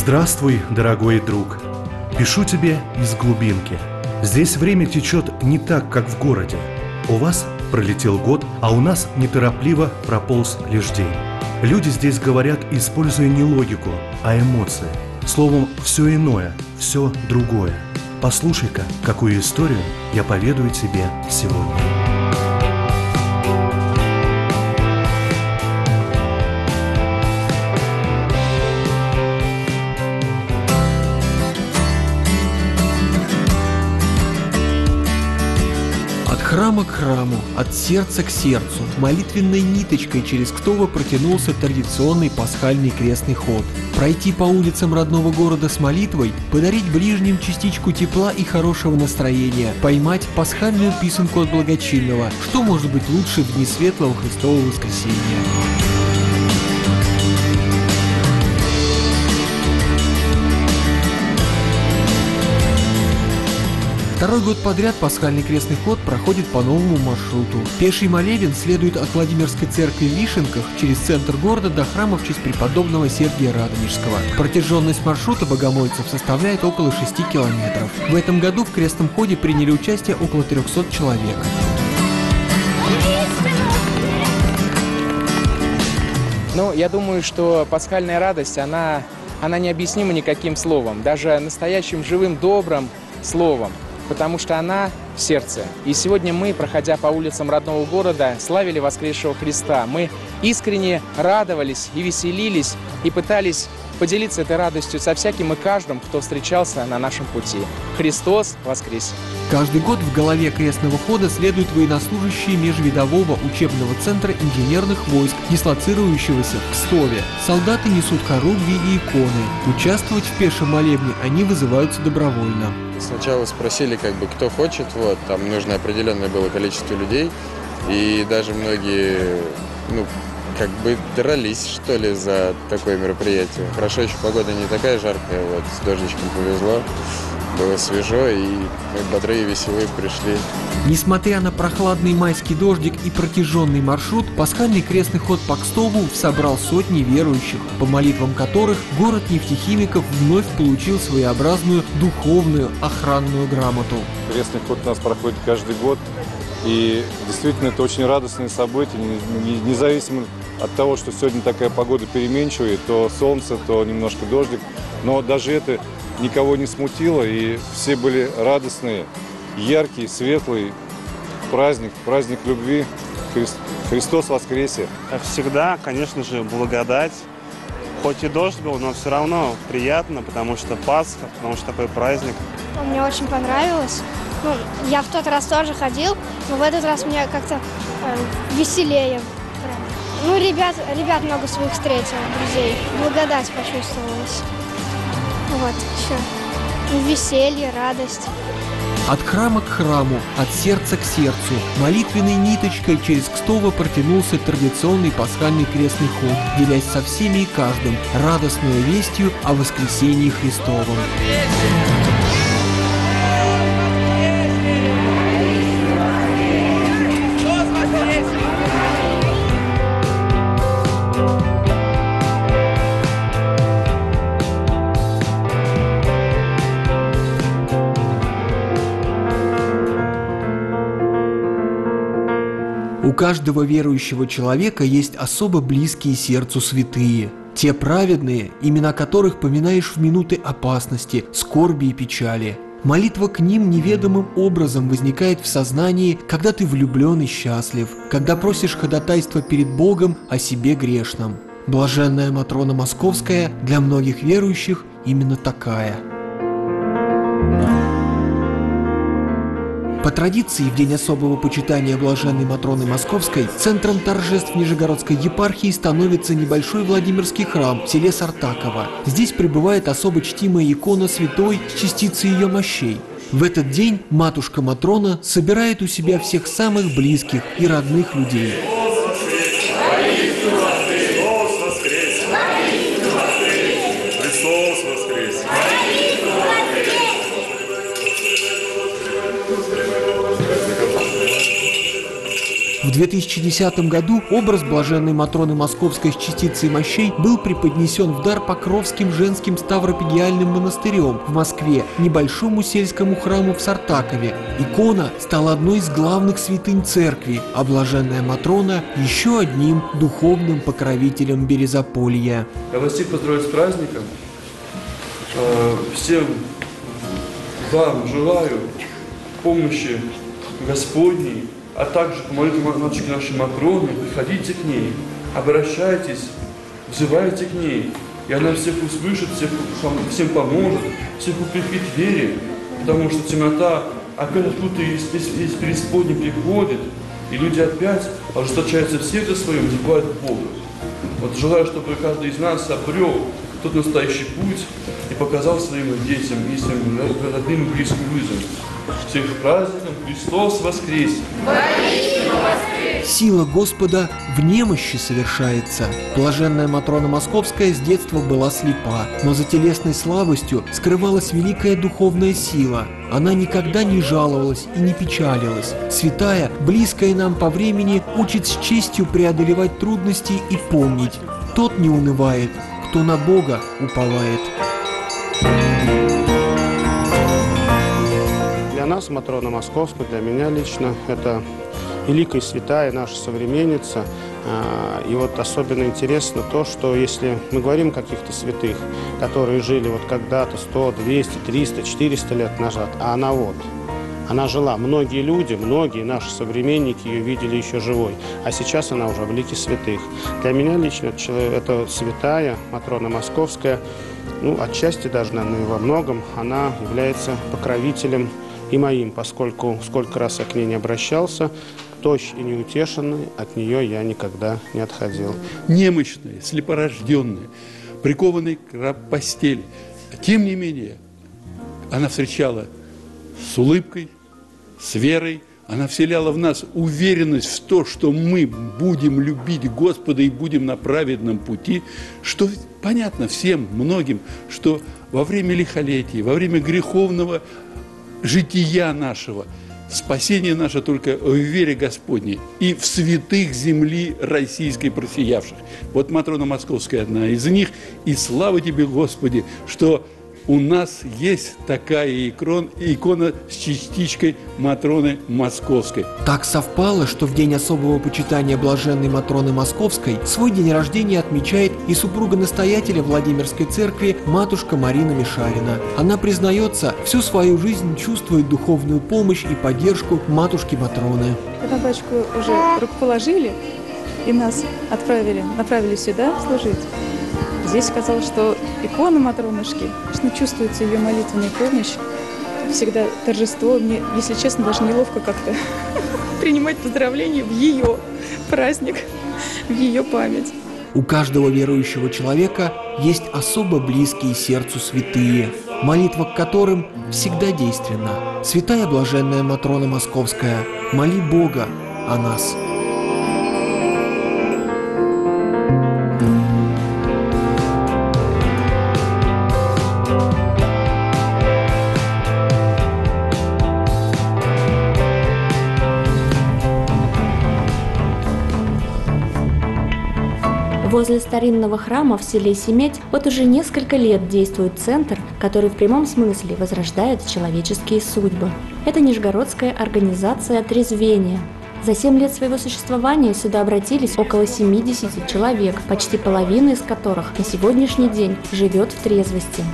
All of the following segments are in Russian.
Здравствуй, дорогой друг. Пишу тебе из глубинки. Здесь время течет не так, как в городе. У вас пролетел год, а у нас неторопливо прополз лишь день. Люди здесь говорят, используя не логику, а эмоции. Словом, все иное, все другое. Послушай-ка, какую историю я поведаю тебе сегодня. От храма к храму, от сердца к сердцу, молитвенной ниточкой через Кстово протянулся традиционный пасхальный крестный ход. Пройти по улицам родного города с молитвой, подарить ближним частичку тепла и хорошего настроения, поймать пасхальную писанку от благочинного. Что может быть лучше в дни светлого Христового воскресения? Второй год подряд пасхальный крестный ход проходит по новому маршруту. Пеший молебен следует от Владимирской церкви в Вишенках через центр города до храма в честь преподобного Сергия Радонежского. Протяженность маршрута богомольцев составляет около 6 километров. В этом году в крестном ходе приняли участие около 300 человек. Я думаю, что пасхальная радость, она необъяснима никаким словом, даже настоящим живым, добрым словом. Потому что она в сердце. И сегодня мы, проходя по улицам родного города, славили воскресшего Христа. Мы искренне радовались и веселились, и пытались поделиться этой радостью со всяким и каждым, кто встречался на нашем пути. Христос воскресе! Каждый год в голове крестного хода следуют военнослужащие межвидового учебного центра инженерных войск, дислоцирующегося в Кстове. Солдаты несут хоругви и иконы. Участвовать в пешем молебне они вызываются добровольно. Сначала спросили, кто хочет, там нужно определенное было количество людей, и даже многие, дрались, что ли, за такое мероприятие. Хорошо, еще погода не такая жаркая, с дождичком повезло, было свежо, и мы бодрые и веселые пришли. Несмотря на прохладный майский дождик и протяженный маршрут, пасхальный крестный ход по Кстову собрал сотни верующих, по молитвам которых город нефтехимиков вновь получил своеобразную духовную охранную грамоту. Крестный ход у нас проходит каждый год, и действительно это очень радостное событие, независимо от того, что сегодня такая погода переменчивая, то солнце, то немножко дождик, но даже это никого не смутило, и все были радостные, яркий, светлый праздник любви. Христос воскресе! Как всегда, конечно же, благодать. Хоть и дождь был, но все равно приятно, потому что Пасха, потому что такой праздник. Мне очень понравилось. Я в тот раз тоже ходил, но в этот раз мне как-то веселее. Ребят много своих встретил, друзей. Благодать почувствовалась. Еще веселье, радость. От храма к храму, от сердца к сердцу, молитвенной ниточкой через Кстово протянулся традиционный пасхальный крестный ход, делясь со всеми и каждым радостную вестью о воскресении Христовом. У каждого верующего человека есть особо близкие сердцу святые. Те праведные, имена которых поминаешь в минуты опасности, скорби и печали. Молитва к ним неведомым образом возникает в сознании, когда ты влюблен и счастлив, когда просишь ходатайства перед Богом о себе грешном. Блаженная Матрона Московская для многих верующих именно такая. По традиции, в день особого почитания блаженной Матроны Московской центром торжеств Нижегородской епархии становится небольшой Владимирский храм в селе Сартаково. Здесь пребывает особо чтимая икона святой с частицей ее мощей. В этот день матушка Матрона собирает у себя всех самых близких и родных людей. В 2010 году образ блаженной Матроны Московской с частицей мощей был преподнесен в дар Покровским женским Ставропигиальным монастырем в Москве, небольшому сельскому храму в Сартакове. Икона стала одной из главных святынь церкви, а блаженная Матрона – еще одним духовным покровителем Березополья. Я вас всех поздравляю с праздником. Всем вам желаю помощи Господней, а также помолитесь матушке нашей Матроне, приходите к ней, обращайтесь, взывайте к ней, и она всех услышит, всем поможет, всех укрепит в вере, потому что темнота опять откуда-то из преисподней приходит, и люди опять ожесточаются в сердце своем, забывают Бога. Вот желаю, чтобы каждый из нас обрел тот настоящий путь и показал своим детям и своим родным и близким людям. Всех праздником! Христос воскрес! Сила Господа в немощи совершается. Блаженная Матрона Московская с детства была слепа, но за телесной слабостью скрывалась великая духовная сила. Она никогда не жаловалась и не печалилась. Святая, близкая нам по времени, учит с честью преодолевать трудности и помнить: тот не унывает, кто на Бога уповает. Для нас Матрона Московская, для меня лично, это великая святая, наша современница. И вот особенно интересно то, что если мы говорим о каких-то святых, которые жили вот когда-то 100, 200, 300, 400 лет назад, а она жила. Многие люди, многие наши современники ее видели еще живой, а сейчас она уже в лике святых. Для меня лично это святая Матрона Московская, отчасти даже, наверное, и во многом, она является покровителем и моим, поскольку сколько раз я к ней не обращался, тощ и неутешенный, от нее я никогда не отходил. Немощные, слепорожденные, прикованные к постели. Тем не менее, она встречала с улыбкой, с верой. Она вселяла в нас уверенность в то, что мы будем любить Господа и будем на праведном пути, что понятно всем, многим, что во время лихолетия, во время греховного жития нашего, спасение наше только в вере Господней и в святых земли российской просиявших. Вот Матрона Московская одна из них, и слава Тебе, Господи, что у нас есть такая икона с частичкой Матроны Московской. Так совпало, что в день особого почитания блаженной Матроны Московской свой день рождения отмечает и супруга настоятеля Владимирской церкви матушка Марина Мишарина. Она признается, всю свою жизнь чувствует духовную помощь и поддержку матушки Матроны. Когда батюшку уже рукоположили и нас направили сюда служить, здесь сказал, что икона Матронушки, конечно, чувствуется ее молитвенная помощь, всегда торжество. Мне, если честно, даже неловко как-то принимать поздравления в ее праздник, в ее память. У каждого верующего человека есть особо близкие сердцу святые, молитва к которым всегда действенна. Святая блаженная Матрона Московская, моли Бога о нас. Возле старинного храма в селе Семеть вот уже несколько лет действует центр, который в прямом смысле возрождает человеческие судьбы. Это нижегородская организация «Трезвение». За 7 лет своего существования сюда обратились около 70 человек, почти половина из которых на сегодняшний день живет в трезвости.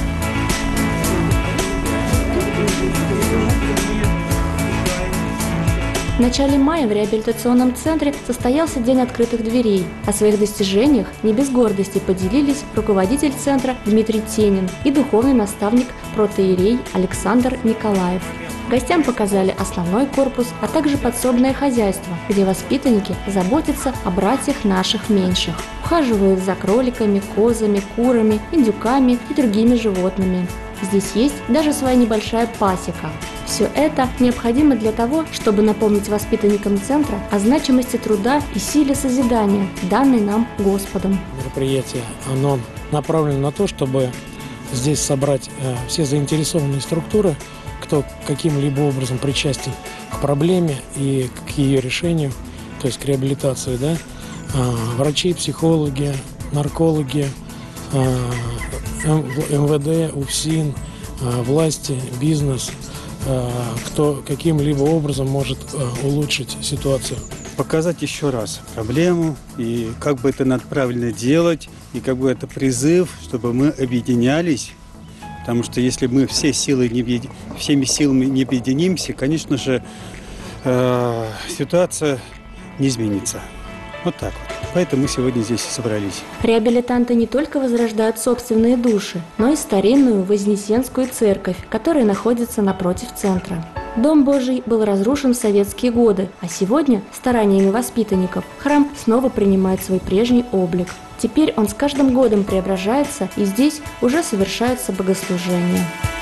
В начале мая в реабилитационном центре состоялся День открытых дверей. О своих достижениях не без гордости поделились руководитель центра Дмитрий Тенин и духовный наставник протоиерей Александр Николаев. Гостям показали основной корпус, а также подсобное хозяйство, где воспитанники заботятся о братьях наших меньших. Ухаживают за кроликами, козами, курами, индюками и другими животными. Здесь есть даже своя небольшая пасека. Все это необходимо для того, чтобы напомнить воспитанникам центра о значимости труда и силе созидания, данной нам Господом. Мероприятие, оно направлено на то, чтобы здесь собрать все заинтересованные структуры, кто каким-либо образом причастен к проблеме и к ее решению, то есть к реабилитации, да, врачи, психологи, наркологи, МВД, УФСИН, власти, бизнес, кто каким-либо образом может улучшить ситуацию. Показать еще раз проблему, и как бы это надо правильно делать, и как бы это призыв, чтобы мы объединялись, потому что если мы всеми силами не объединимся, конечно же, ситуация не изменится. Вот так вот. Поэтому мы сегодня здесь и собрались. Реабилитанты не только возрождают собственные души, но и старинную Вознесенскую церковь, которая находится напротив центра. Дом Божий был разрушен в советские годы, а сегодня, стараниями воспитанников, храм снова принимает свой прежний облик. Теперь он с каждым годом преображается, и здесь уже совершаются богослужения.